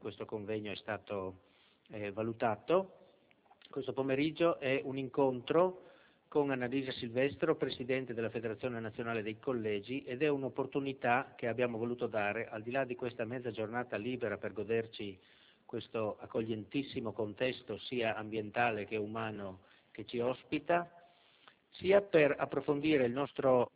questo convegno è stato valutato. Questo pomeriggio è un incontro con Annalisa Silvestro, Presidente della Federazione Nazionale dei Collegi, ed è un'opportunità che abbiamo voluto dare, al di là di questa mezza giornata libera per goderci questo accoglientissimo contesto sia ambientale che umano che ci ospita, sia per approfondire il nostro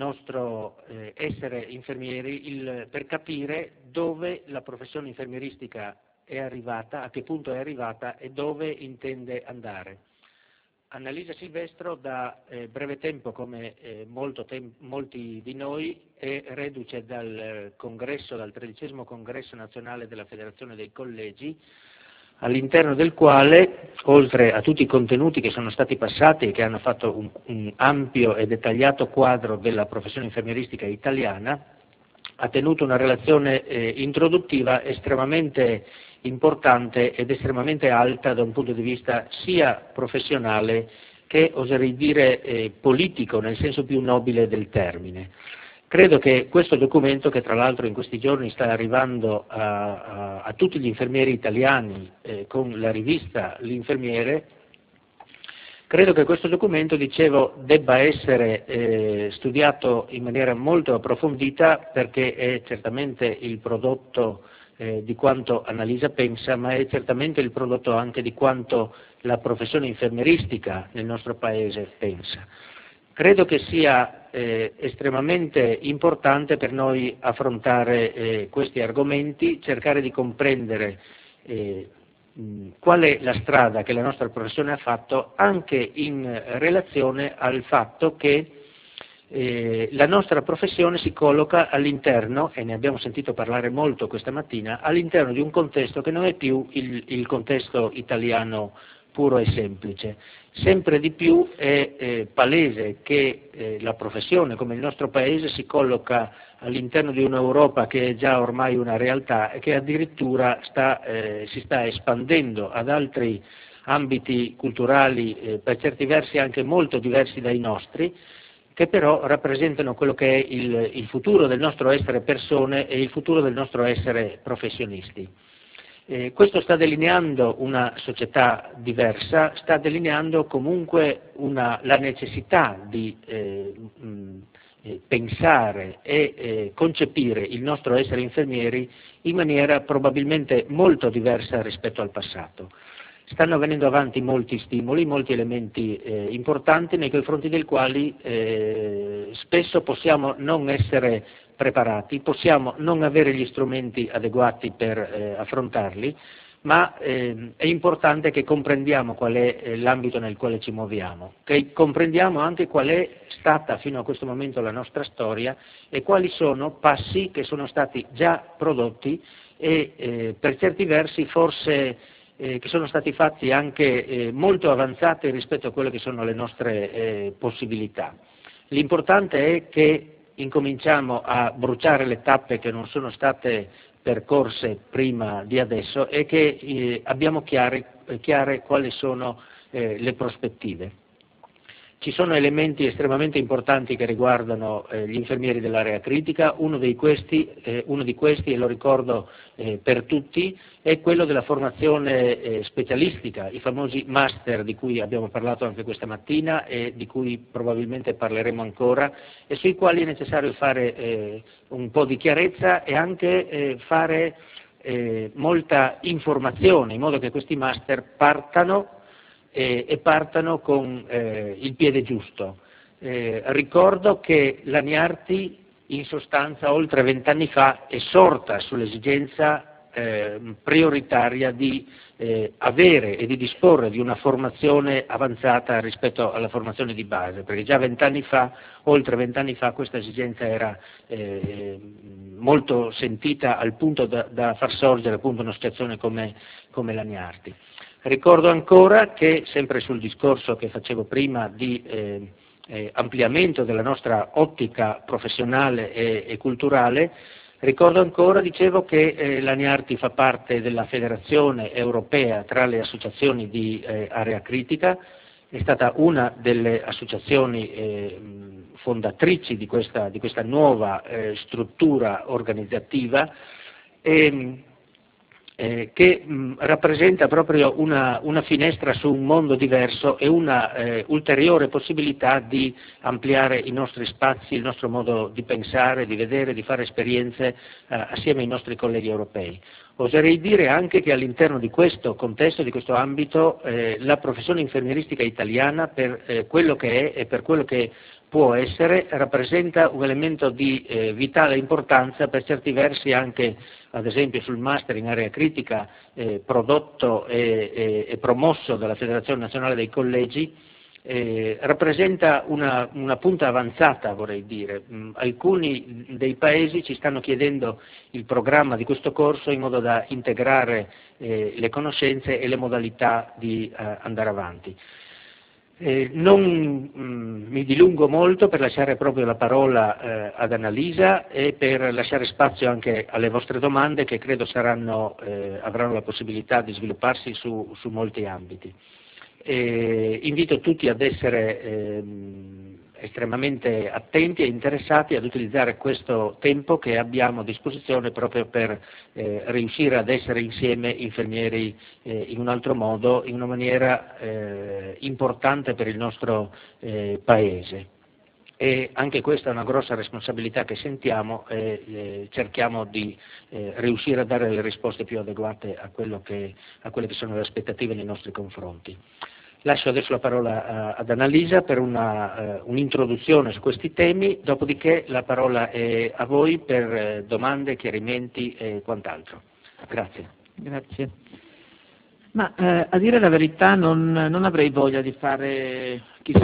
essere infermieri, per capire dove la professione infermieristica è arrivata, a che punto è arrivata e dove intende andare. Annalisa Silvestro da breve tempo, come molti di noi, è reduce dal 13° Congresso Nazionale della Federazione dei Collegi, all'interno del quale, oltre a tutti i contenuti che sono stati passati e che hanno fatto un ampio e dettagliato quadro della professione infermieristica italiana, ha tenuto una relazione introduttiva estremamente importante ed estremamente alta da un punto di vista sia professionale che, oserei dire, politico, nel senso più nobile del termine. Credo che questo documento, che tra l'altro in questi giorni sta arrivando a tutti gli infermieri italiani con la rivista L'Infermiere, credo che questo documento, dicevo, debba essere studiato in maniera molto approfondita, perché è certamente il prodotto di quanto Annalisa pensa, ma è certamente il prodotto anche di quanto la professione infermieristica nel nostro Paese pensa. Credo che sia estremamente importante per noi affrontare questi argomenti, cercare di comprendere qual è la strada che la nostra professione ha fatto, anche in relazione al fatto che la nostra professione si colloca all'interno, e ne abbiamo sentito parlare molto questa mattina, all'interno di un contesto che non è più il contesto italiano puro e semplice. Sempre di più è palese che la professione, come il nostro Paese, si colloca all'interno di un'Europa che è già ormai una realtà e che addirittura si sta espandendo ad altri ambiti culturali, per certi versi anche molto diversi dai nostri, che però rappresentano quello che è il futuro del nostro essere persone e il futuro del nostro essere professionisti. Questo sta delineando una società diversa, sta delineando comunque la necessità di pensare e concepire il nostro essere infermieri in maniera probabilmente molto diversa rispetto al passato. Stanno venendo avanti molti stimoli, molti elementi importanti nei confronti dei quali spesso possiamo non essere preparati, possiamo non avere gli strumenti adeguati per affrontarli, ma è importante che comprendiamo qual è l'ambito nel quale ci muoviamo, che comprendiamo anche qual è stata fino a questo momento la nostra storia e quali sono passi che sono stati già prodotti e per certi versi forse che sono stati fatti anche molto avanzati rispetto a quelle che sono le nostre possibilità. L'importante è che incominciamo a bruciare le tappe che non sono state percorse prima di adesso e che abbiamo chiare quali sono le prospettive. Ci sono elementi estremamente importanti che riguardano gli infermieri dell'area critica, uno di questi, e lo ricordo per tutti, è quello della formazione specialistica, i famosi master di cui abbiamo parlato anche questa mattina e di cui probabilmente parleremo ancora e sui quali è necessario fare un po' di chiarezza e anche fare molta informazione, in modo che questi master partano con il piede giusto. Ricordo che la Niarti in sostanza oltre 20 anni fa è sorta sull'esigenza prioritaria di avere e di disporre di una formazione avanzata rispetto alla formazione di base, perché già oltre 20 anni fa questa esigenza era molto sentita al punto da far sorgere appunto un'associazione come la Niarti. Ricordo ancora che, sempre sul discorso che facevo prima di ampliamento della nostra ottica professionale e culturale, ricordo ancora, dicevo, che la Niarti fa parte della Federazione Europea tra le associazioni di area critica, è stata una delle associazioni fondatrici di questa nuova struttura organizzativa che rappresenta proprio una finestra su un mondo diverso e una ulteriore possibilità di ampliare i nostri spazi, il nostro modo di pensare, di vedere, di fare esperienze assieme ai nostri colleghi europei. Oserei dire anche che all'interno di questo contesto, di questo ambito, la professione infermieristica italiana, per quello che è e per quello che può essere, rappresenta un elemento di vitale importanza, per certi versi anche, ad esempio, sul master in area critica prodotto e promosso dalla Federazione Nazionale dei Collegi. Rappresenta una punta avanzata, vorrei dire. Alcuni dei paesi ci stanno chiedendo il programma di questo corso in modo da integrare le conoscenze e le modalità di andare avanti. Non mi dilungo molto per lasciare proprio la parola ad Annalisa e per lasciare spazio anche alle vostre domande, che credo avranno la possibilità di svilupparsi su molti ambiti. Invito tutti ad essere estremamente attenti e interessati ad utilizzare questo tempo che abbiamo a disposizione proprio per riuscire ad essere insieme infermieri in un altro modo, in una maniera importante per il nostro Paese. E anche questa è una grossa responsabilità che sentiamo e cerchiamo di riuscire a dare le risposte più adeguate a quelle che sono le aspettative nei nostri confronti. Lascio adesso la parola ad Annalisa per un'introduzione su questi temi, dopodiché la parola è a voi per domande, chiarimenti e quant'altro. Grazie. Grazie. Ma a dire la verità non avrei voglia di fare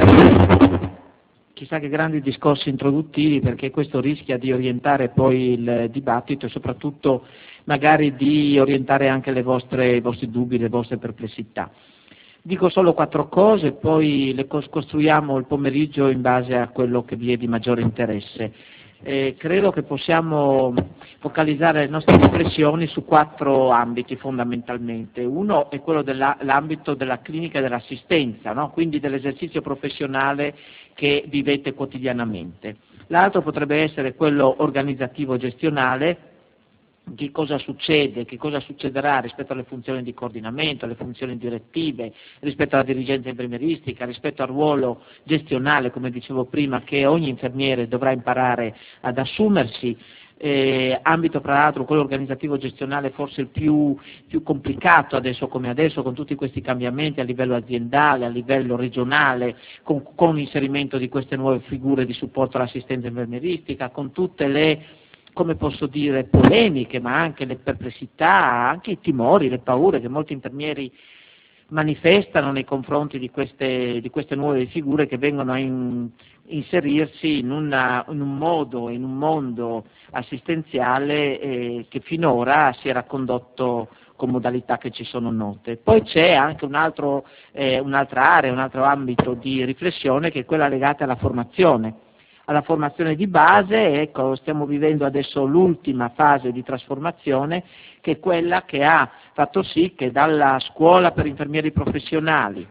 chissà che grandi discorsi introduttivi, perché questo rischia di orientare poi il dibattito e soprattutto magari di orientare anche i vostri dubbi, le vostre perplessità. Dico solo 4 cose, poi le costruiamo il pomeriggio in base a quello che vi è di maggiore interesse. Credo che possiamo focalizzare le nostre riflessioni su 4 ambiti fondamentalmente. Uno è quello l'ambito della clinica e dell'assistenza, no? Quindi dell'esercizio professionale che vivete quotidianamente. L'altro potrebbe essere quello organizzativo-gestionale. Che cosa succede, che cosa succederà rispetto alle funzioni di coordinamento, alle funzioni direttive, rispetto alla dirigenza infermieristica, rispetto al ruolo gestionale, come dicevo prima, che ogni infermiere dovrà imparare ad assumersi. Ambito tra l'altro quello organizzativo gestionale forse il più complicato adesso come adesso, con tutti questi cambiamenti a livello aziendale, a livello regionale, con l'inserimento di queste nuove figure di supporto all'assistenza infermieristica, con tutte le, come posso dire, polemiche, ma anche le perplessità, anche i timori, le paure che molti infermieri manifestano nei confronti di queste nuove figure che vengono a inserirsi in un mondo assistenziale che finora si era condotto con modalità che ci sono note. Poi c'è anche un'altra area, un altro ambito di riflessione, che è quella legata alla formazione di base. Ecco, stiamo vivendo adesso l'ultima fase di trasformazione, che è quella che ha fatto sì che dalla scuola per infermieri professionali,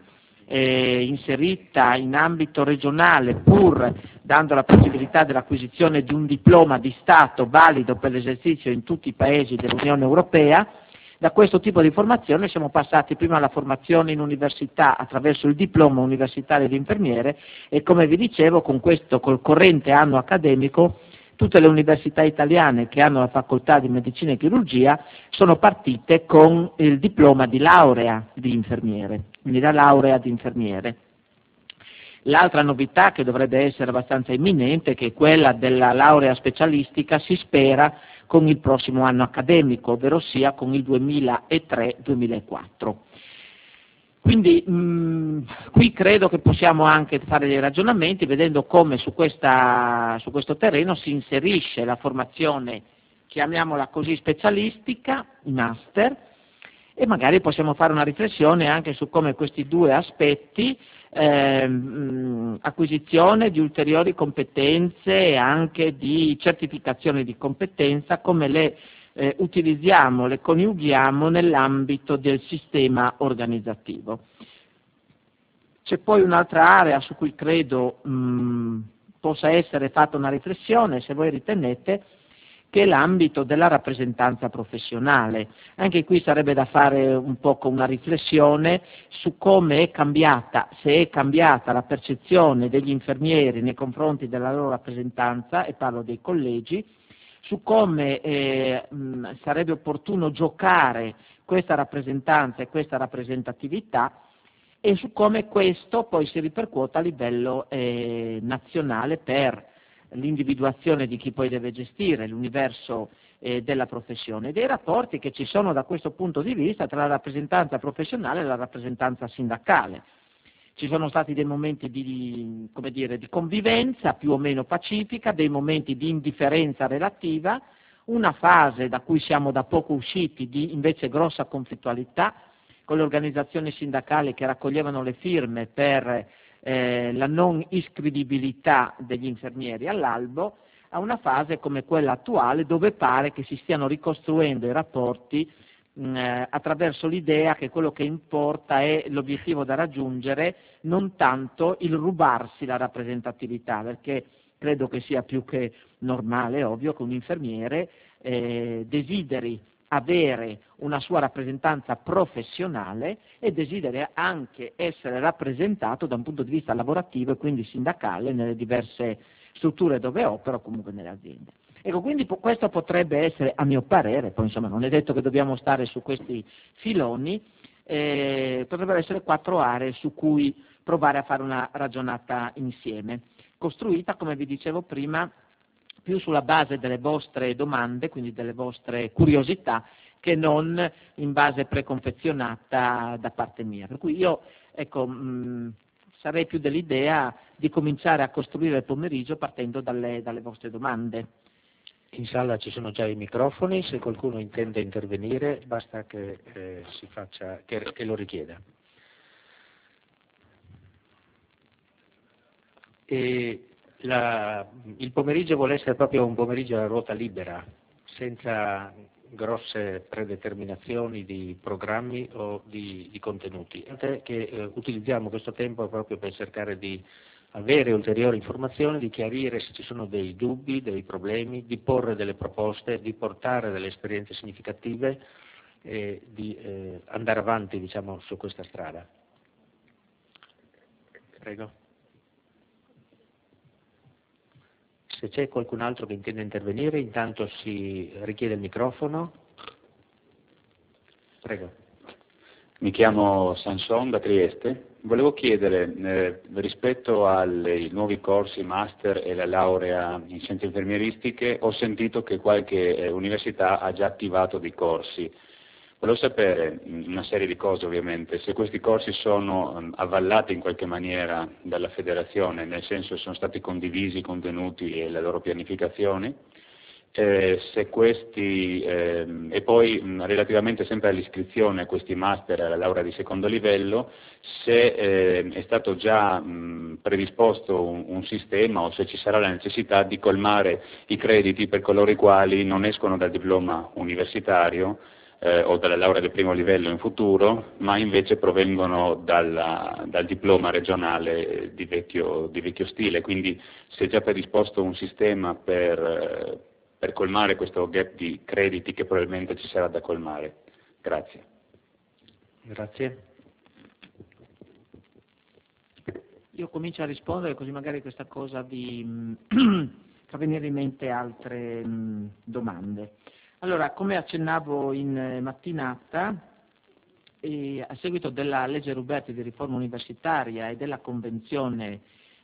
inserita in ambito regionale, pur dando la possibilità dell'acquisizione di un diploma di Stato valido per l'esercizio in tutti i paesi dell'Unione Europea, da questo tipo di formazione siamo passati prima alla formazione in università attraverso il diploma universitario di infermiere e, come vi dicevo, col corrente anno accademico tutte le università italiane che hanno la facoltà di medicina e chirurgia sono partite con il diploma di laurea di infermiere, quindi la laurea di infermiere. L'altra novità, che dovrebbe essere abbastanza imminente, che è quella della laurea specialistica, si spera con il prossimo anno accademico, ovvero sia con il 2003-2004. Quindi qui credo che possiamo anche fare dei ragionamenti vedendo come su questo terreno si inserisce la formazione, chiamiamola così, specialistica, i master, e magari possiamo fare una riflessione anche su come questi 2 aspetti, acquisizione di ulteriori competenze e anche di certificazione di competenza, come le utilizziamo, le coniughiamo nell'ambito del sistema organizzativo. C'è poi un'altra area su cui credo possa essere fatta una riflessione, se voi ritenete, che è l'ambito della rappresentanza professionale. Anche qui sarebbe da fare un poco una riflessione su come è cambiata, se è cambiata la percezione degli infermieri nei confronti della loro rappresentanza, e parlo dei collegi, su come sarebbe opportuno giocare questa rappresentanza e questa rappresentatività, e su come questo poi si ripercuota a livello nazionale per l'individuazione di chi poi deve gestire l'universo della professione, e dei rapporti che ci sono da questo punto di vista tra la rappresentanza professionale e la rappresentanza sindacale. Ci sono stati dei momenti di convivenza più o meno pacifica, dei momenti di indifferenza relativa, una fase da cui siamo da poco usciti di invece grossa conflittualità, con le organizzazioni sindacali che raccoglievano le firme per la non iscrivibilità degli infermieri all'albo, a una fase come quella attuale, dove pare che si stiano ricostruendo i rapporti attraverso l'idea che quello che importa è l'obiettivo da raggiungere, non tanto il rubarsi la rappresentatività, perché credo che sia più che normale, ovvio, che un infermiere desideri avere una sua rappresentanza professionale e desideri anche essere rappresentato da un punto di vista lavorativo e quindi sindacale nelle diverse strutture dove opera o comunque nelle aziende. Ecco, quindi questo potrebbe essere, a mio parere, poi insomma non è detto che dobbiamo stare su questi filoni, potrebbero essere 4 aree su cui provare a fare una ragionata insieme, costruita, come vi dicevo prima, più sulla base delle vostre domande, quindi delle vostre curiosità, che non in base preconfezionata da parte mia. Per cui io, sarei più dell'idea di cominciare a costruire il pomeriggio partendo dalle vostre domande. In sala ci sono già i microfoni, se qualcuno intende intervenire basta che che lo richieda. Il pomeriggio vuole essere proprio un pomeriggio a ruota libera, senza grosse predeterminazioni di programmi o di contenuti, che utilizziamo questo tempo proprio per cercare di avere ulteriori informazioni, di chiarire se ci sono dei dubbi, dei problemi, di porre delle proposte, di portare delle esperienze significative e di andare avanti, diciamo, su questa strada. Prego. Se c'è qualcun altro che intende intervenire, intanto si richiede il microfono. Prego. Mi chiamo Sanson da Trieste. Volevo chiedere, rispetto ai nuovi corsi master e la laurea in scienze infermieristiche, ho sentito che qualche università ha già attivato dei corsi. Volevo sapere una serie di cose, ovviamente, se questi corsi sono avvallati in qualche maniera dalla federazione, nel senso sono stati condivisi i contenuti e la loro pianificazione, se questi, e poi relativamente sempre all'iscrizione a questi master e alla laurea di secondo livello, se è stato già predisposto un sistema o se ci sarà la necessità di colmare i crediti per coloro i quali non escono dal diploma universitario o dalla laurea del primo livello in futuro, ma invece provengono dal diploma regionale di vecchio stile. Quindi si è già predisposto un sistema per colmare questo gap di crediti che probabilmente ci sarà da colmare. Grazie. Grazie. Io comincio a rispondere, così magari questa cosa vi fa venire in mente altre domande. Allora, come accennavo in mattinata, a seguito della legge Ruberti di riforma universitaria e della convenzione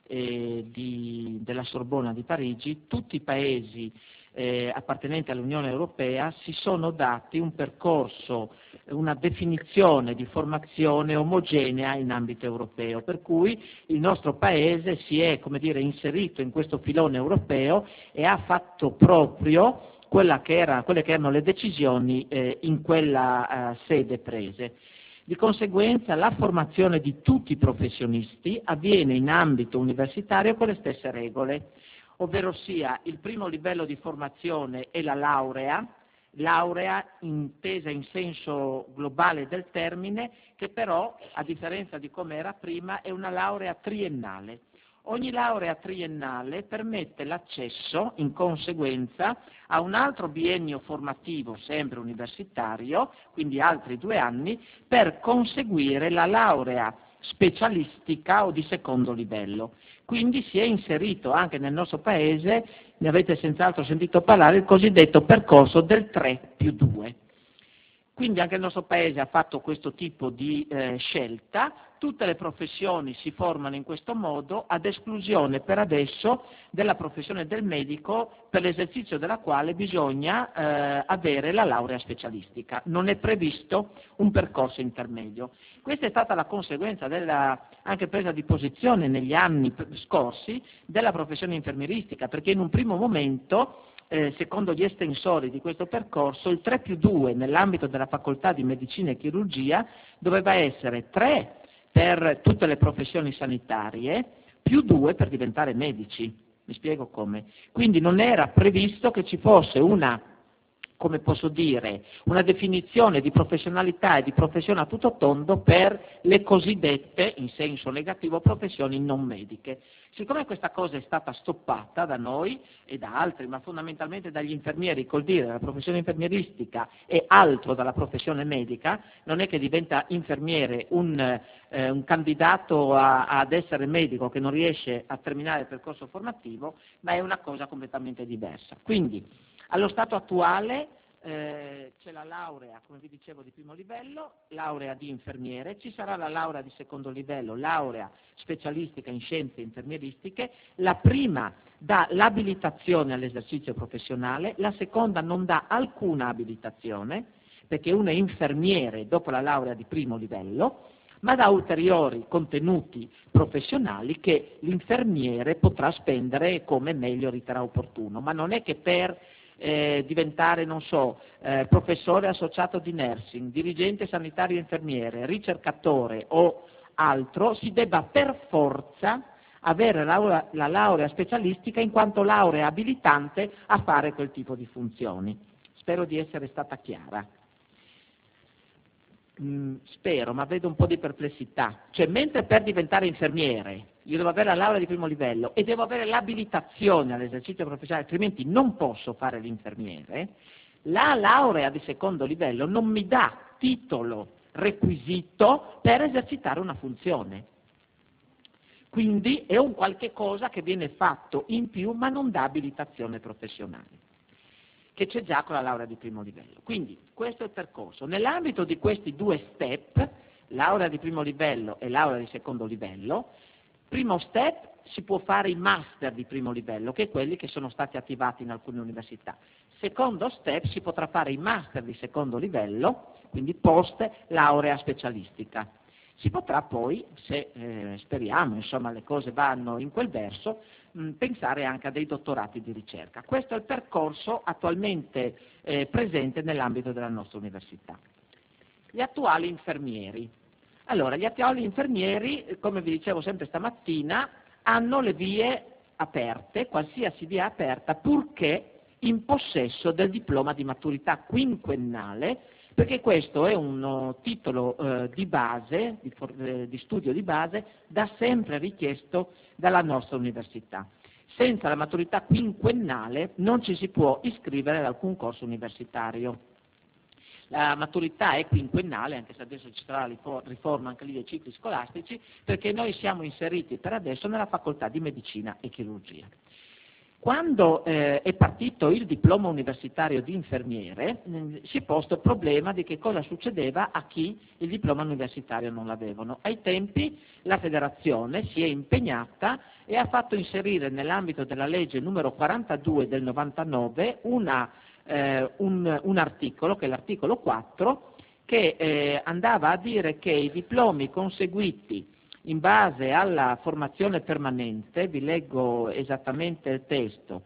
della Sorbona di Parigi, tutti i paesi appartenenti all'Unione Europea si sono dati un percorso, una definizione di formazione omogenea in ambito europeo, per cui il nostro Paese si è, inserito in questo filone europeo e ha fatto proprio quelle che erano le decisioni in quella sede prese. Di conseguenza la formazione di tutti i professionisti avviene in ambito universitario con le stesse regole, ovverosia il primo livello di formazione è la laurea intesa in senso globale del termine, che però, a differenza di come era prima, è una laurea triennale. Ogni laurea triennale permette l'accesso, in conseguenza, a un altro biennio formativo, sempre universitario, quindi altri 2 anni, per conseguire la laurea specialistica o di secondo livello. Quindi si è inserito anche nel nostro Paese, ne avete senz'altro sentito parlare, il cosiddetto percorso del 3+2. Quindi anche il nostro Paese ha fatto questo tipo di scelta, tutte le professioni si formano in questo modo, ad esclusione per adesso della professione del medico, per l'esercizio della quale bisogna avere la laurea specialistica. Non è previsto un percorso intermedio. Questa è stata la conseguenza della anche presa di posizione negli anni scorsi della professione infermieristica, perché in un primo momento secondo gli estensori di questo percorso, il 3+2 nell'ambito della facoltà di medicina e chirurgia doveva essere 3 per tutte le professioni sanitarie, più 2 per diventare medici. Mi spiego come. Quindi non era previsto che ci fosse una definizione di professionalità e di professione a tutto tondo per le cosiddette, in senso negativo, professioni non mediche. Siccome questa cosa è stata stoppata da noi e da altri, ma fondamentalmente dagli infermieri, col dire che la professione infermieristica è altro dalla professione medica, non è che diventa infermiere un candidato ad essere medico che non riesce a terminare il percorso formativo, ma è una cosa completamente diversa. Quindi, allo stato attuale c'è la laurea, come vi dicevo, di primo livello, laurea di infermiere, ci sarà la laurea di secondo livello, laurea specialistica in scienze infermieristiche, la prima dà l'abilitazione all'esercizio professionale, la seconda non dà alcuna abilitazione, perché uno è infermiere dopo la laurea di primo livello, ma dà ulteriori contenuti professionali che l'infermiere potrà spendere come meglio riterrà opportuno, ma non è che per diventare, professore associato di nursing, dirigente sanitario infermiere, ricercatore o altro, si debba per forza avere la laurea specialistica in quanto laurea abilitante a fare quel tipo di funzioni. Spero di essere stata chiara. Spero, ma vedo un po' di perplessità. Cioè, mentre per diventare infermiere io devo avere la laurea di primo livello e devo avere l'abilitazione all'esercizio professionale, altrimenti non posso fare l'infermiere, la laurea di secondo livello non mi dà titolo requisito per esercitare una funzione. Quindi è un qualche cosa che viene fatto in più, ma non dà abilitazione professionale, che c'è già con la laurea di primo livello. Quindi questo è il percorso. Nell'ambito di questi 2 step, laurea di primo livello e laurea di secondo livello, primo step si può fare i master di primo livello, che è quelli che sono stati attivati in alcune università. Secondo step si potrà fare i master di secondo livello, quindi post laurea specialistica. Si potrà poi, se speriamo, le cose vanno in quel verso, pensare anche a dei dottorati di ricerca. Questo è il percorso attualmente presente nell'ambito della nostra università. Gli attuali infermieri. Allora, gli attuali infermieri, come vi dicevo sempre stamattina, hanno le vie aperte, qualsiasi via aperta, purché in possesso del diploma di maturità quinquennale, perché questo è un titolo di base, di studio di base, da sempre richiesto dalla nostra università. Senza la maturità quinquennale non ci si può iscrivere ad alcun corso universitario. La maturità è quinquennale, anche se adesso ci sarà la riforma anche lì dei cicli scolastici, perché noi siamo inseriti per adesso nella facoltà di medicina e chirurgia. Quando è partito il diploma universitario di infermiere, si è posto il problema di che cosa succedeva a chi il diploma universitario non l'avevano. Ai tempi la federazione si è impegnata e ha fatto inserire nell'ambito della legge numero 42 del 99 un articolo, che è l'articolo 4, che andava a dire che i diplomi conseguiti in base alla formazione permanente, vi leggo esattamente il testo,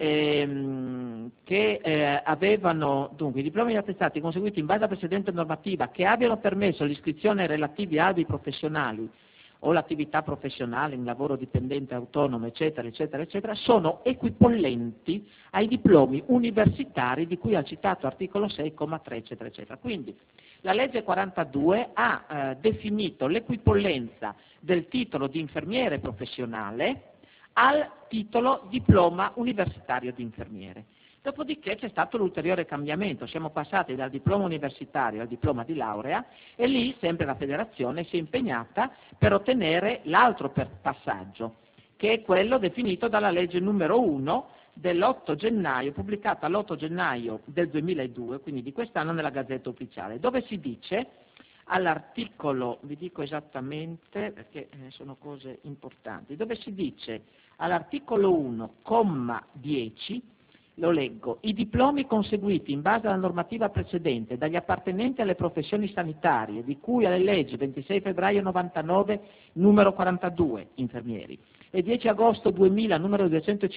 che avevano dunque i diplomi di attestati conseguiti in base alla precedente normativa che abbiano permesso l'iscrizione ai relativi albi professionali o l'attività professionale in lavoro dipendente autonomo, eccetera, eccetera, eccetera, sono equipollenti ai diplomi universitari di cui al citato articolo 6, comma 3, eccetera, eccetera. Quindi la legge 42 ha definito l'equipollenza del titolo di infermiere professionale al titolo diploma universitario di infermiere. Dopodiché c'è stato l'ulteriore cambiamento, siamo passati dal diploma universitario al diploma di laurea e lì sempre la federazione si è impegnata per ottenere l'altro passaggio, che è quello definito dalla legge numero 1 dell'8 gennaio, pubblicata l'8 gennaio del 2002, quindi di quest'anno nella Gazzetta Ufficiale, dove si dice all'articolo, vi dico esattamente perché sono cose importanti, dove si dice all'articolo 1, comma 10, lo leggo: i diplomi conseguiti in base alla normativa precedente dagli appartenenti alle professioni sanitarie di cui alle leggi 26 febbraio 99 numero 42 infermieri e 10 agosto 2000 numero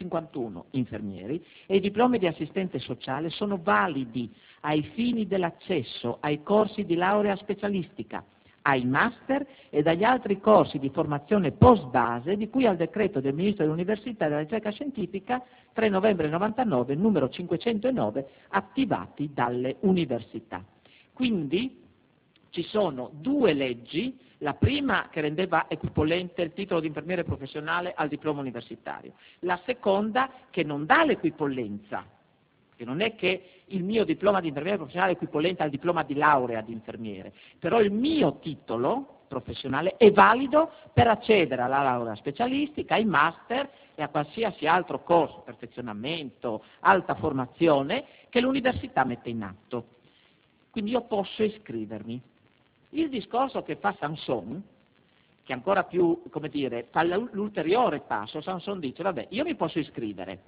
251 infermieri e i diplomi di assistente sociale sono validi ai fini dell'accesso ai corsi di laurea specialistica, ai master e agli altri corsi di formazione post base di cui al decreto del Ministro dell'Università e della Ricerca Scientifica 3 novembre 99 numero 509 attivati dalle università. Quindi ci sono due leggi, la prima che rendeva equipollente il titolo di infermiere professionale al diploma universitario, la seconda che non dà l'equipollenza, che non è che il mio diploma di infermiere professionale è equipollente al diploma di laurea di infermiere, però il mio titolo professionale è valido per accedere alla laurea specialistica, ai master e a qualsiasi altro corso, perfezionamento, alta formazione che l'università mette in atto. Quindi io posso iscrivermi. Il discorso che fa Sanson, che ancora più, come dire, fa l'ulteriore passo, Sanson dice, vabbè, io mi posso iscrivere,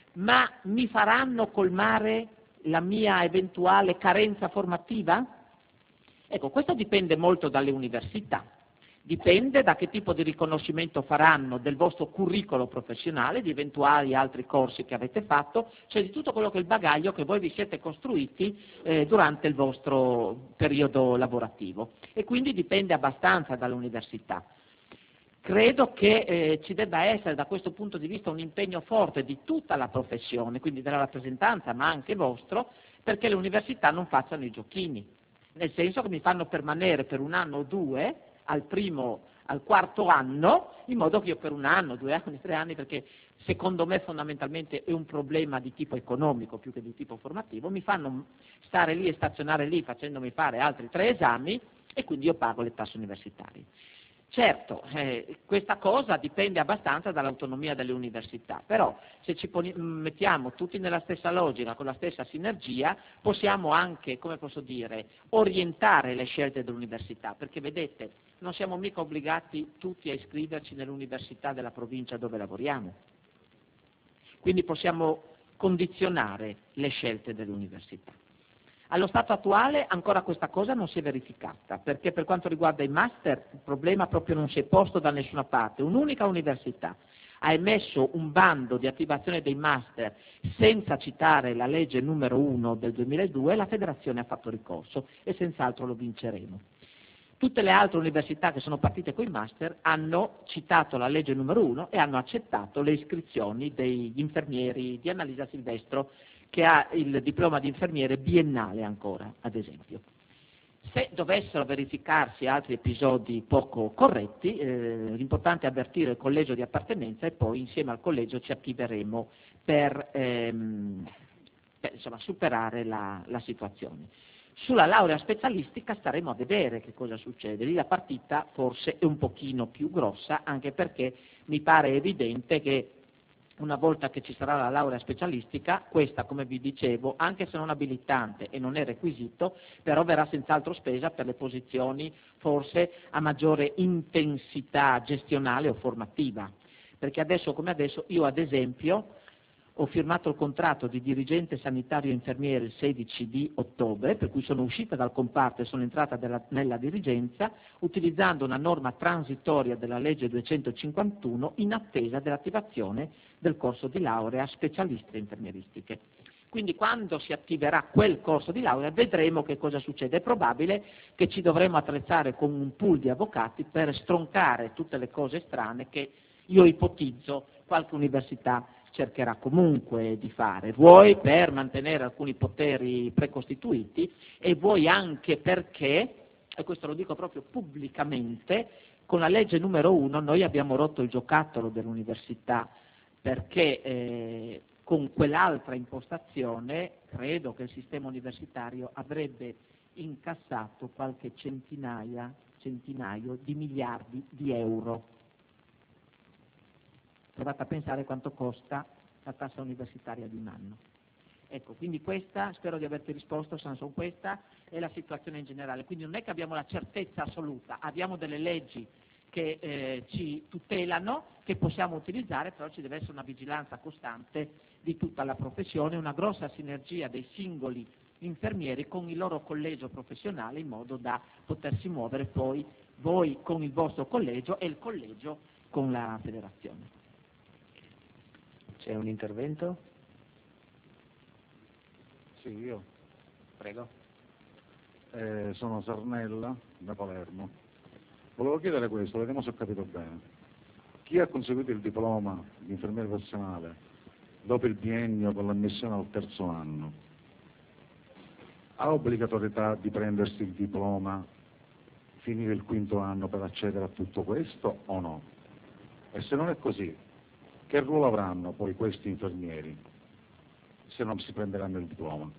ma mi faranno colmare la mia eventuale carenza formativa? Ecco, questo dipende molto dalle università, dipende da che tipo di riconoscimento faranno del vostro curriculum professionale, di eventuali altri corsi che avete fatto, cioè di tutto quello che è il bagaglio che voi vi siete costruiti durante il vostro periodo lavorativo e quindi dipende abbastanza dall'università. Credo che ci debba essere da questo punto di vista un impegno forte di tutta la professione, quindi della rappresentanza ma anche vostro, perché le università non facciano i giochini, nel senso che mi fanno permanere per un anno o due al quarto anno, in modo che io per un anno, 2 anni, 3 anni, perché secondo me fondamentalmente è un problema di tipo economico più che di tipo formativo, mi fanno stare lì e stazionare lì facendomi fare altri 3 esami e quindi io pago le tasse universitarie. Certo, questa cosa dipende abbastanza dall'autonomia delle università, però se ci mettiamo tutti nella stessa logica, con la stessa sinergia, possiamo anche, come posso dire, orientare le scelte dell'università, perché vedete, non siamo mica obbligati tutti a iscriverci nell'università della provincia dove lavoriamo, quindi possiamo condizionare le scelte dell'università. Allo stato attuale ancora questa cosa non si è verificata, perché per quanto riguarda i master il problema proprio non si è posto da nessuna parte. Un'unica università ha emesso un bando di attivazione dei master senza citare la legge numero 1 del 2002 e la federazione ha fatto ricorso e senz'altro lo vinceremo. Tutte le altre università che sono partite con i master hanno citato la legge numero 1 e hanno accettato le iscrizioni degli infermieri di Annalisa Silvestro, che ha il diploma di infermiere biennale ancora, ad esempio. Se dovessero verificarsi altri episodi poco corretti, l'importante è avvertire il collegio di appartenenza e poi insieme al collegio ci attiveremo per superare la situazione. Sulla laurea specialistica staremo a vedere che cosa succede. Lì la partita forse è un pochino più grossa, anche perché mi pare evidente che una volta che ci sarà la laurea specialistica, questa, come vi dicevo, anche se non abilitante e non è requisito, però verrà senz'altro spesa per le posizioni forse a maggiore intensità gestionale o formativa. Perché adesso come adesso io ad esempio ho firmato il contratto di dirigente sanitario infermiere il 16 di ottobre, per cui sono uscita dal comparto e sono entrata nella dirigenza, utilizzando una norma transitoria della legge 251 in attesa dell'attivazione del corso di laurea specialiste infermieristiche. Quindi quando si attiverà quel corso di laurea vedremo che cosa succede. È probabile che ci dovremo attrezzare con un pool di avvocati per stroncare tutte le cose strane che io ipotizzo qualche università cercherà comunque di fare, vuoi per mantenere alcuni poteri precostituiti e vuoi anche perché, e questo lo dico proprio pubblicamente, con la legge numero 1 noi abbiamo rotto il giocattolo dell'università, perché con quell'altra impostazione credo che il sistema universitario avrebbe incassato qualche centinaio di miliardi di euro. Provate a pensare quanto costa la tassa universitaria di un anno. Ecco, quindi questa, spero di averti risposto, Sanson, questa è la situazione in generale. Quindi non è che abbiamo la certezza assoluta, abbiamo delle leggi che ci tutelano, che possiamo utilizzare, però ci deve essere una vigilanza costante di tutta la professione, una grossa sinergia dei singoli infermieri con il loro collegio professionale in modo da potersi muovere poi voi con il vostro collegio e il collegio con la federazione. C'è un intervento? Sì, io. Prego. Sono Sarnella, da Palermo. Volevo chiedere questo, vediamo se ho capito bene. Chi ha conseguito il diploma di infermiere professionale dopo il biennio con l'ammissione al terzo anno ha obbligatorietà di prendersi il diploma, finire il quinto anno per accedere a tutto questo o no? E se non è così, che ruolo avranno poi questi infermieri se non si prenderanno il diploma?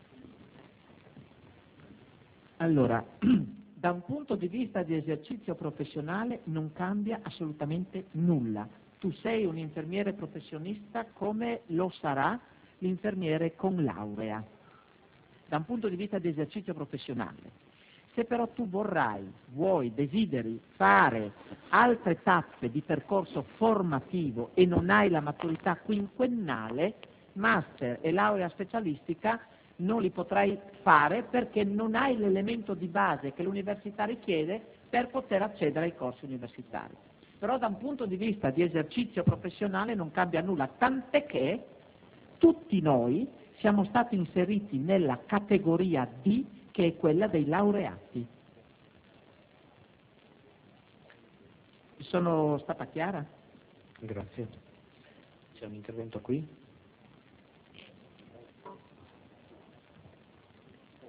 Allora, da un punto di vista di esercizio professionale non cambia assolutamente nulla. Tu sei un infermiere professionista come lo sarà l'infermiere con laurea, da un punto di vista di esercizio professionale. Se però tu desideri fare altre tappe di percorso formativo e non hai la maturità quinquennale, master e laurea specialistica non li potrai fare perché non hai l'elemento di base che l'università richiede per poter accedere ai corsi universitari. Però da un punto di vista di esercizio professionale non cambia nulla, tant'è che tutti noi siamo stati inseriti nella categoria D, che è quella dei laureati. Sono stata chiara? Grazie. C'è un intervento qui?